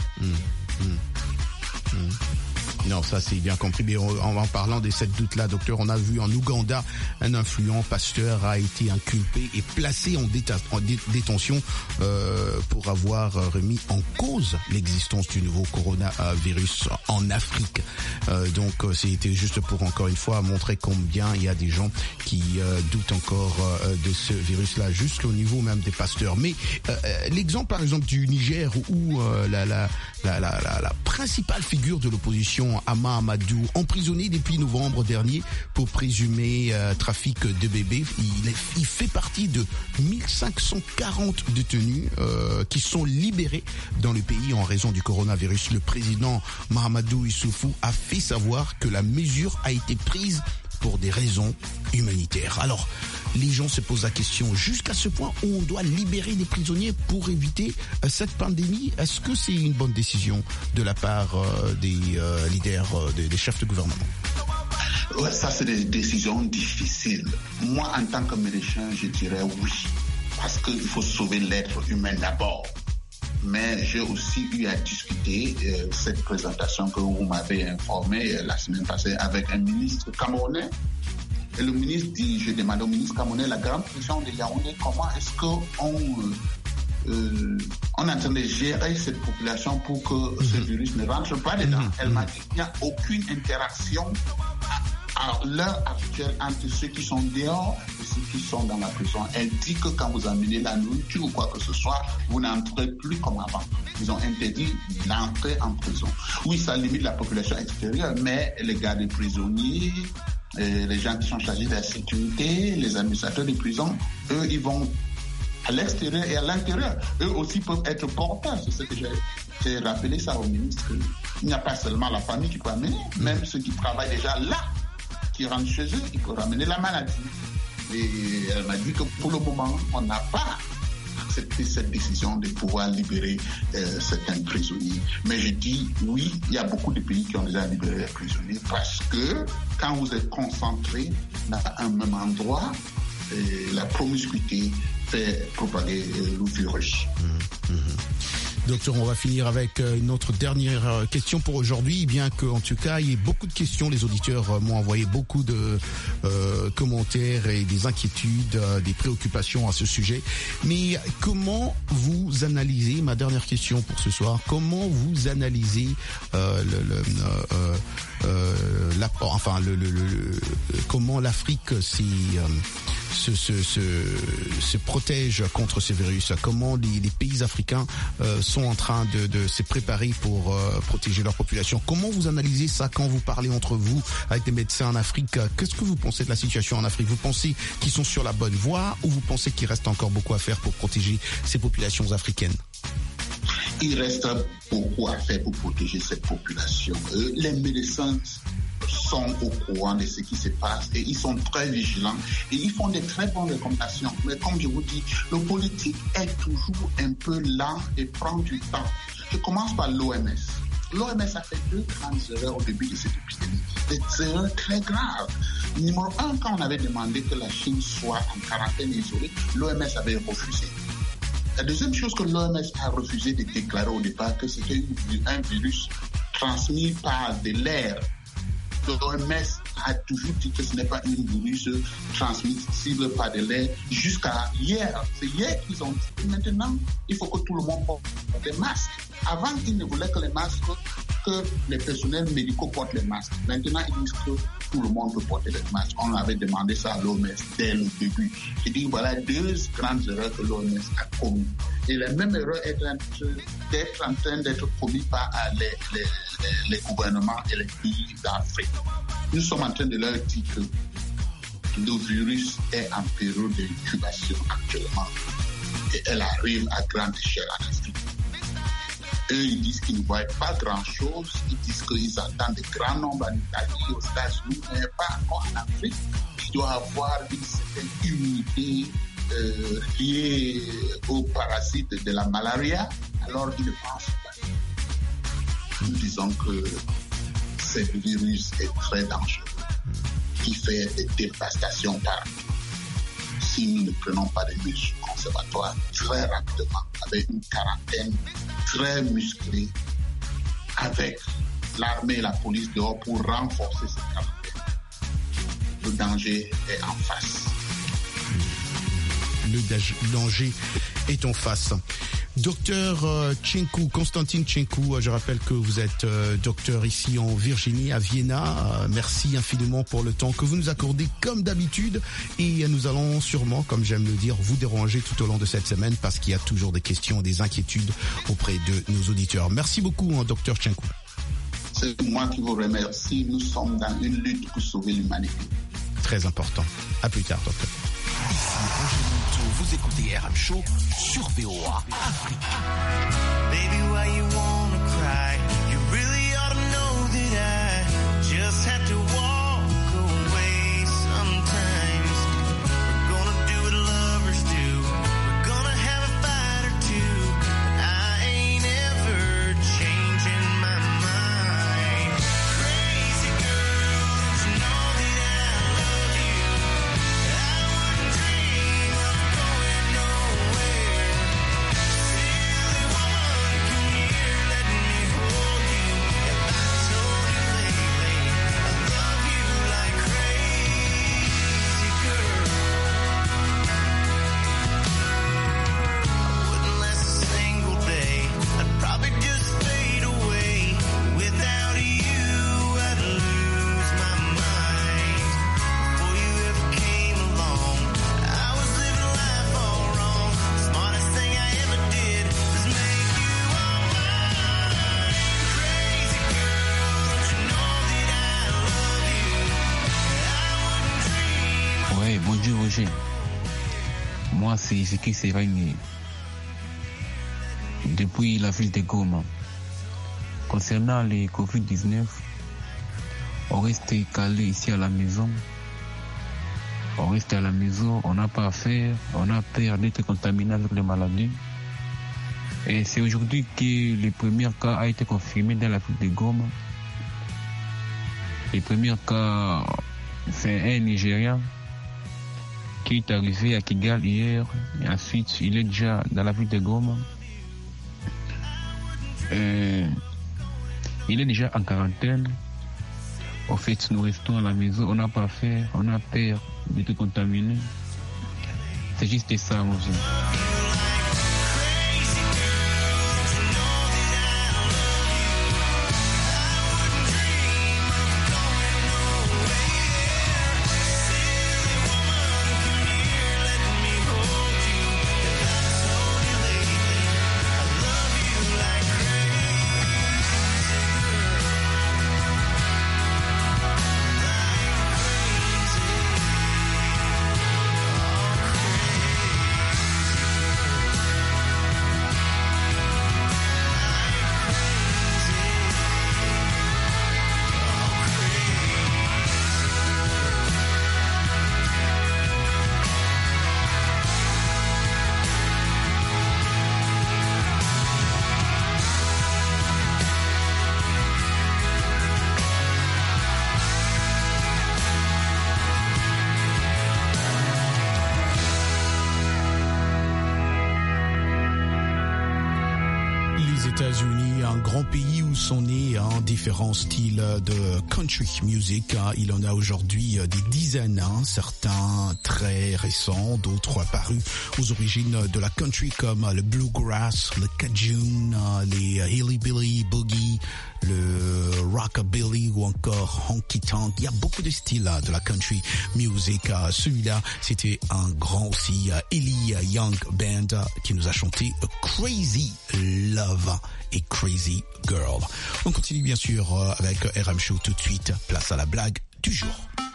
Non, ça c'est bien compris. Mais en parlant de cette doute-là, docteur, on a vu en Ouganda, un influent pasteur a été inculpé et placé en détention pour avoir remis en cause l'existence du nouveau coronavirus en Afrique. Donc c'était juste pour encore une fois montrer combien il y a des gens qui doutent encore de ce virus-là, jusqu'au niveau même des pasteurs. Mais l'exemple par exemple du Niger où la principale figure de l'opposition, Ama Amadou, emprisonné depuis novembre dernier pour présumé trafic de bébés. Il fait partie de 1540 détenus qui sont libérés dans le pays en raison du coronavirus. Le président Mahamadou Issoufou a fait savoir que la mesure a été prise pour des raisons humanitaires. Alors, les gens se posent la question, jusqu'à ce point où on doit libérer des prisonniers pour éviter cette pandémie, est-ce que c'est une bonne décision de la part des leaders, des chefs de gouvernement? Ouais, ça c'est des décisions difficiles. Moi, en tant que médecin, je dirais oui, parce qu'il faut sauver l'être humain d'abord. Mais j'ai aussi eu à discuter cette présentation que vous m'avez informée la semaine passée avec un ministre camerounais. Et le ministre dit, je demande au ministre camerounais, la grande prison de Yaoundé, comment est-ce qu'on on est en train de gérer cette population pour que ce virus ne rentre pas dedans. Elle m'a dit qu'il n'y a aucune interaction à l'heure actuelle entre ceux qui sont dehors et ceux qui sont dans la prison. Elle dit que quand vous amenez la nourriture ou quoi que ce soit, vous n'entrez plus comme avant. Ils ont interdit l'entrée en prison. Oui, ça limite la population extérieure, mais les gardes prisonniers, les gens qui sont chargés de la sécurité, les administrateurs des prisons, eux, ils vont à l'extérieur et à l'intérieur. Eux aussi peuvent être porteurs. C'est ce que j'ai rappelé ça au ministre. Il n'y a pas seulement la famille qui peut amener, même ceux qui travaillent déjà là, qui rentrent chez eux, ils peuvent ramener la maladie. Et elle m'a dit que pour le moment, on n'a pas accepté cette décision de pouvoir libérer certains prisonniers. Mais je dis oui, il y a beaucoup de pays qui ont déjà libéré les prisonniers parce que quand vous êtes concentré dans un même endroit, la promiscuité fait propager le virus. Docteur, on va finir avec une autre dernière question pour aujourd'hui, bien qu'en tout cas, il y ait beaucoup de questions. Les auditeurs m'ont envoyé beaucoup de commentaires et des inquiétudes, des préoccupations à ce sujet. Mais comment vous analysez, ma dernière question pour ce soir, comment vous analysez comment l'Afrique se protège contre ce virus, comment les pays africains sont en train de se préparer pour protéger leur population. Comment vous analysez ça quand vous parlez entre vous avec des médecins en Afrique? Qu'est-ce que vous pensez de la situation en Afrique? Vous pensez qu'ils sont sur la bonne voie ou vous pensez qu'il reste encore beaucoup à faire pour protéger ces populations africaines? Il reste beaucoup à faire pour protéger cette population. Les médecins sont au courant de ce qui se passe et ils sont très vigilants et ils font de très bonnes recommandations. Mais comme je vous dis, le politique est toujours un peu lent et prend du temps. Je commence par l'OMS. L'OMS a fait 2 grandes erreurs au début de cette épidémie. Des erreurs très graves. Numéro 1, quand on avait demandé que la Chine soit en quarantaine isolée, l'OMS avait refusé. La deuxième chose que l'OMS a refusé de déclarer au départ, que c'était un virus transmis par de l'air. L'OMS a toujours dit que ce n'est pas un virus transmissible par de l'air jusqu'à hier. C'est hier qu'ils ont dit. Maintenant, il faut que tout le monde porte des masques. Avant, ils ne voulaient que les masques, que les personnels médicaux portent les masques. Maintenant, ils disent que tout le monde peut porter des masques. On avait demandé ça à l'OMS dès le début. Je dis voilà 2 grandes erreurs que l'OMS a commises. Et la même erreur est en train d'être commise par les gouvernements et les pays d'Afrique. Nous sommes en train de leur dire que le virus est en période d'incubation actuellement et elle arrive à grande échelle en Afrique. Eux, ils disent qu'ils ne voient pas grand-chose. Ils disent qu'ils attendent de grands nombres en Italie, aux États-Unis, mais pas encore en Afrique. Il doit avoir une certaine immunité liée aux parasites de la malaria. Alors, ils ne pensent pas. Nous disons que ce virus est très dangereux, qui fait des dévastations partout. Si nous ne prenons pas des mesures conservatoires très rapidement, avec une quarantaine très musclée, avec l'armée et la police dehors pour renforcer cette quarantaine, le danger est en face. Le danger est en face. Docteur Tchenkou, Constantin Tchenkou, je rappelle que vous êtes docteur ici en Virginie, à Vienna. Merci infiniment pour le temps que vous nous accordez comme d'habitude. Et nous allons sûrement, comme j'aime le dire, vous déranger tout au long de cette semaine parce qu'il y a toujours des questions, des inquiétudes auprès de nos auditeurs. Merci beaucoup, docteur Tchenkou. C'est moi qui vous remercie. Nous sommes dans une lutte pour sauver l'humanité. Très important. À plus tard, docteur. Vous écoutez RM Show sur VOA Afrique. Baby, why you wanna cry? You really ought to know that I just have to walk away sometimes. We're gonna do what lovers do. We're gonna have a fight or two. I ain't ever changing my mind. Crazy girl, don't you know that I love you? I wouldn't dream of going nowhere. Silly woman, come here, let me hold you. If I told you lately, I love you like crazy girl. I wouldn't last a single day. I'd probably just fade away. Without you, I'd lose my mind. Before you ever came along, I was living life all wrong. The smartest thing I ever did was make you all mine. Crazy girl, don't you know that I love you? I wouldn't dream. Ouais, bonjour Roger. Moi, c'est Ziki Seragné. Depuis la ville de Goma. Concernant les Covid-19, on reste calé ici à la maison. On reste à la maison, on n'a pas à faire, on a peur d'être contaminé avec les maladies. Et c'est aujourd'hui que le premier cas a été confirmé dans la ville de Goma. Le premier cas, c'est un Nigérian qui est arrivé à Kigali hier. Et ensuite, il est déjà dans la ville de Goma. Il est déjà en quarantaine. En fait, nous restons à la maison, on n'a pas à faire, on a peur d'être contaminé. C'est juste ça, mon vieux. États-Unis, un grand pays où sont nés différents styles de country music. Il en a aujourd'hui des dizaines, certains très récents, d'autres apparus aux origines de la country comme le bluegrass, le cajun, les hillbilly boogie, le rockabilly ou encore honky tonk. Il y a beaucoup de styles de la country music. Celui-là, c'était un grand aussi Eli Young Band qui nous a chanté Crazy Love et Crazy Girl. On continue bien sûr avec RM Show tout de suite. Place à la blague du jour.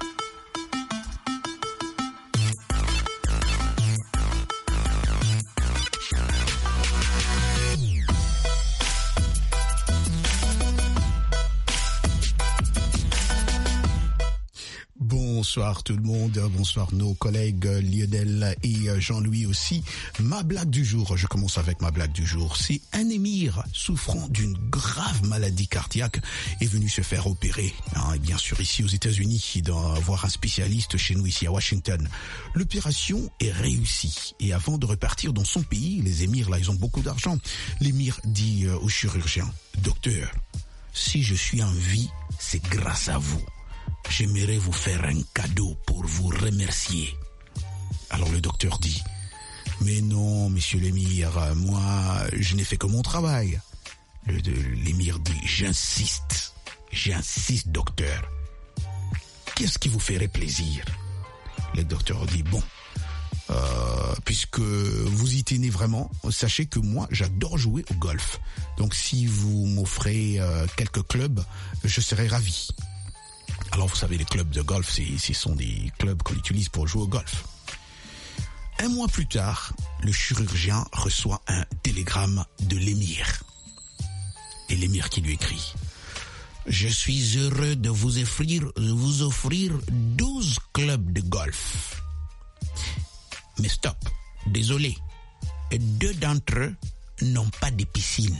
Bonsoir tout le monde, bonsoir nos collègues Lionel et Jean-Louis aussi. Ma blague du jour, je commence avec ma blague du jour. C'est un émir souffrant d'une grave maladie cardiaque est venu se faire opérer. Et bien sûr ici aux États-Unis, il doit avoir un spécialiste chez nous ici à Washington. L'opération est réussie et avant de repartir dans son pays, les émirs là ils ont beaucoup d'argent. L'émir dit au chirurgien, docteur, si je suis en vie, c'est grâce à vous. J'aimerais vous faire un cadeau pour vous remercier. Alors le docteur dit, Mais non, monsieur l'émir, moi, je n'ai fait que mon travail. L'émir dit, j'insiste, docteur. Qu'est-ce qui vous ferait plaisir? Le docteur dit, bon, puisque vous y tenez vraiment, sachez que moi, j'adore jouer au golf. Donc, si vous m'offrez quelques clubs, je serai ravi. Alors, vous savez, les clubs de golf, ce sont des clubs qu'on utilise pour jouer au golf. Un mois plus tard, le chirurgien reçoit un télégramme de l'émir. Et l'émir qui lui écrit: je suis heureux de vous offrir 12 clubs de golf. Mais stop, désolé, 2 d'entre eux n'ont pas de piscine.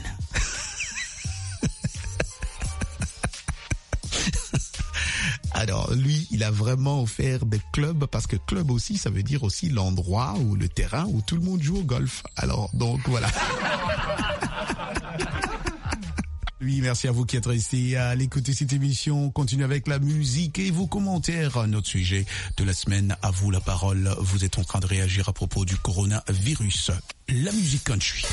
Alors lui, il a vraiment offert des clubs, parce que club aussi, ça veut dire aussi l'endroit ou le terrain où tout le monde joue au golf. Alors donc voilà. Oui, merci à vous qui êtes restés à l'écouter cette émission. On continue avec la musique et vos commentaires. Notre sujet de la semaine, à vous la parole. Vous êtes en train de réagir à propos du coronavirus. La musique country.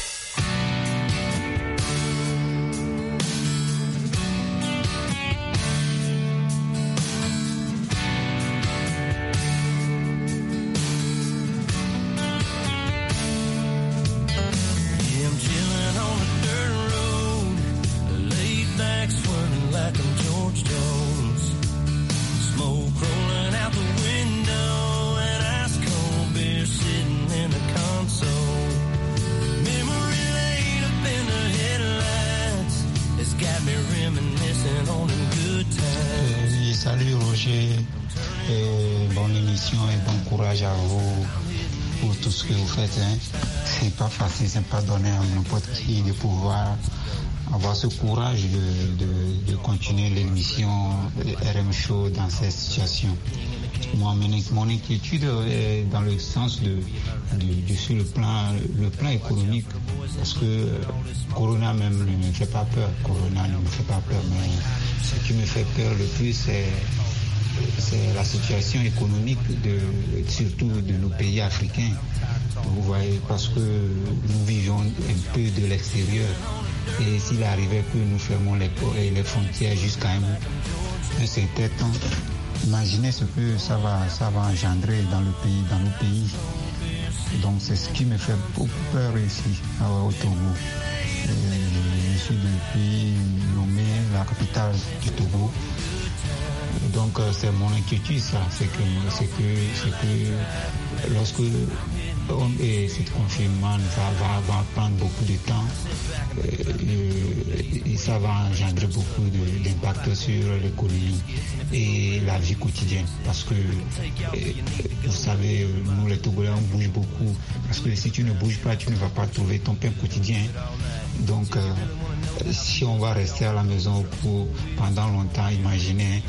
Salut Roger, bonne émission et bon courage à vous pour tout ce que vous faites. C'est pas facile, c'est pas donné à n'importe qui de pouvoir avoir ce courage de continuer l'émission RM Show dans cette situation. Moi, mon inquiétude est dans le sens sur le plan économique, parce que Corona même ne me fait pas peur. Corona ne me fait pas peur, mais ce qui me fait peur le plus, c'est la situation économique surtout de nos pays africains. Vous voyez, parce que nous vivons un peu de l'extérieur. Et s'il arrivait que nous fermons les frontières jusqu'à un certain temps, imaginez ce que ça va engendrer dans nos pays. Donc c'est ce qui me fait beaucoup peur ici au Togo. Je suis depuis nommé la capitale du Togo. Donc c'est mon inquiétude, ça. C'est que lorsque ce confinement va prendre beaucoup de temps, et ça va engendrer beaucoup d'impact sur l'économie et la vie quotidienne. Parce que, vous savez, nous les Togolais, on bouge beaucoup. Parce que si tu ne bouges pas, tu ne vas pas trouver ton pain quotidien. Donc, si on va rester à la maison pendant longtemps, imaginez.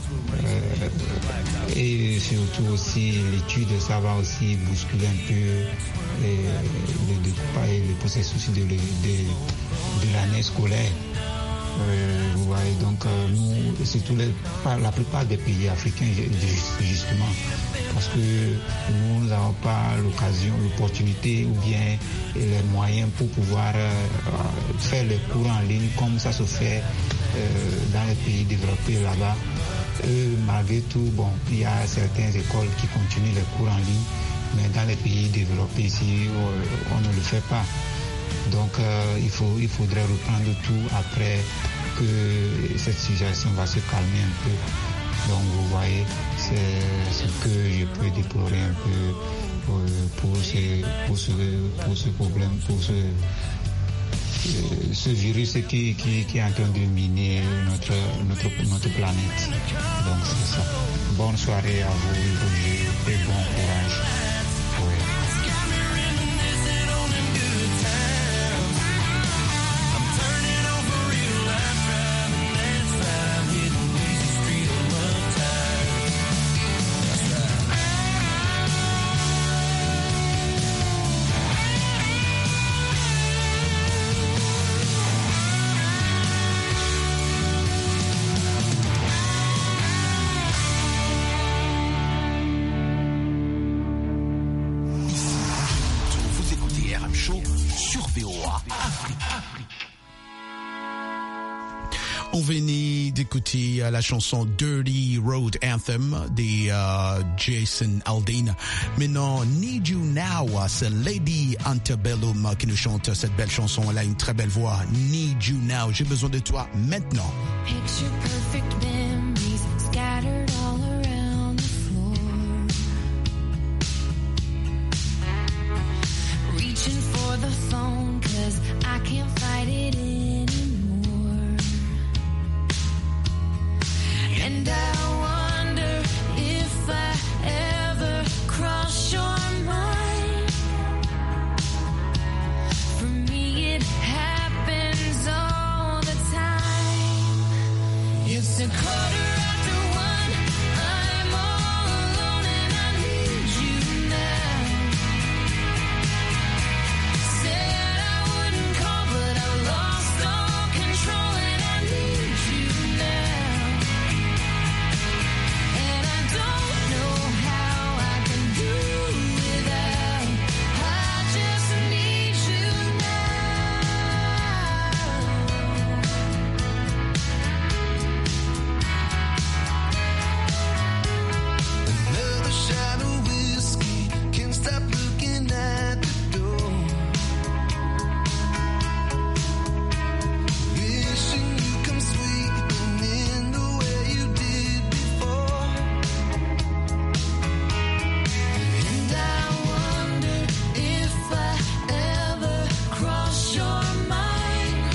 Et surtout aussi l'étude, ça va aussi bousculer un peu le processus de l'année scolaire. Vous voyez, donc nous, surtout la plupart des pays africains, justement, parce que nous n'avons pas l'opportunité ou bien les moyens pour pouvoir faire les cours en ligne comme ça se fait dans les pays développés là-bas. Malgré tout, bon, il y a certaines écoles qui continuent les cours en ligne, mais dans les pays développés ici, on ne le fait pas. Donc, il faudrait reprendre tout après que cette situation va se calmer un peu. Donc, vous voyez, c'est ce que je peux déplorer un peu pour ce problème, pour ce virus qui est en train de miner notre planète. Donc c'est ça. Bonne soirée à vous, Roger, et bon courage. On venait d'écouter la chanson Dirty Road Anthem de Jason Aldean. Maintenant, Need You Now, c'est Lady Antebellum qui nous chante cette belle chanson. Elle a une très belle voix. Need You Now, j'ai besoin de toi maintenant. Picture perfect memories scattered all around the floor. Reaching for the phone 'cause I can't fight it anymore. And I wonder if I ever cross your mind. For me it happens all the time. It's a quarter after one. I'm all alone and I need you now. Said I wouldn't call, but I lost all control and I need you now. And I don't know how I can do without. I just need you Another shot of whiskey, can't stop looking at the door. Wishing you come sweeping in the way you did before. And I wonder if I ever cross your mind.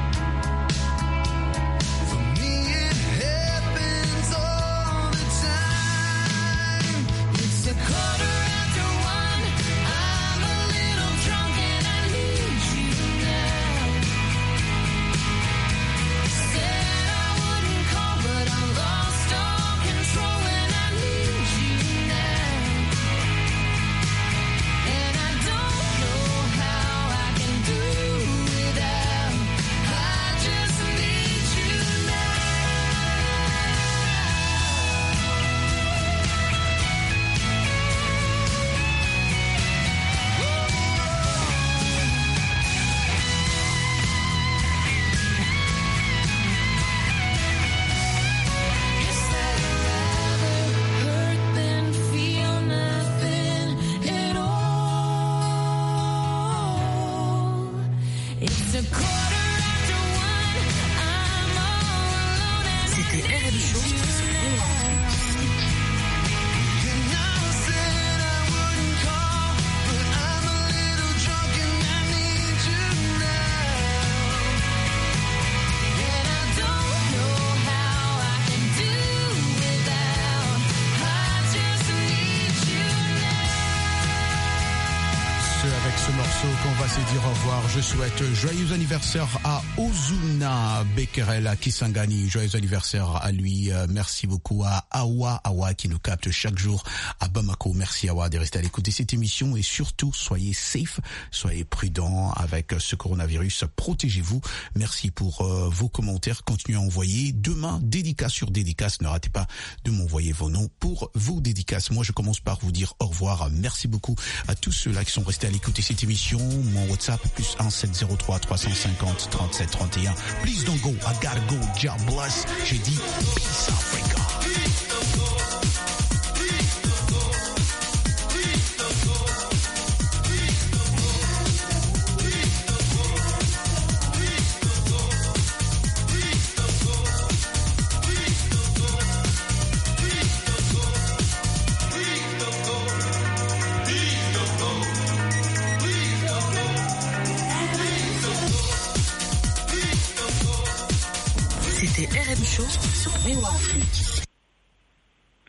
For me it happens all the time. It's a quarter after one. I'm a little drunk and I need you now. Said I wouldn't call, but I lost all control and I need you now. And I don't know how I can do without. I just need you Guess I'd rather hurt than feel nothing at all. It's a quarter after one. I'm all alone and C'était RM Show sur And I said I wouldn't call, but I'm a little drunk and I need you now. And I don't know how I can do without. I just need you C'est avec ce morceau qu'on va se dire au revoir. Je souhaite joyeux anniversaire à Ozuna Becquerel à Kisangani. Joyeux anniversaire à lui. Merci beaucoup à Awa qui nous capte chaque jour à Bamako. Merci Awa de rester à l'écoute de cette émission et surtout soyez safe, soyez prudents avec ce coronavirus. Protégez-vous. Merci pour vos commentaires. Continuez à envoyer. Demain, dédicace sur dédicace. Ne ratez pas de m'envoyer vos noms pour vos dédicaces. Moi, je commence par vous dire au revoir. Merci beaucoup à tous ceux-là qui sont restés à l'écoute de cette émission. Mon WhatsApp +1 703 350 37 31. Please don't go. I gotta go. God bless. J'ai dit peace Africa. C'était RM Show sur VOA Afrique.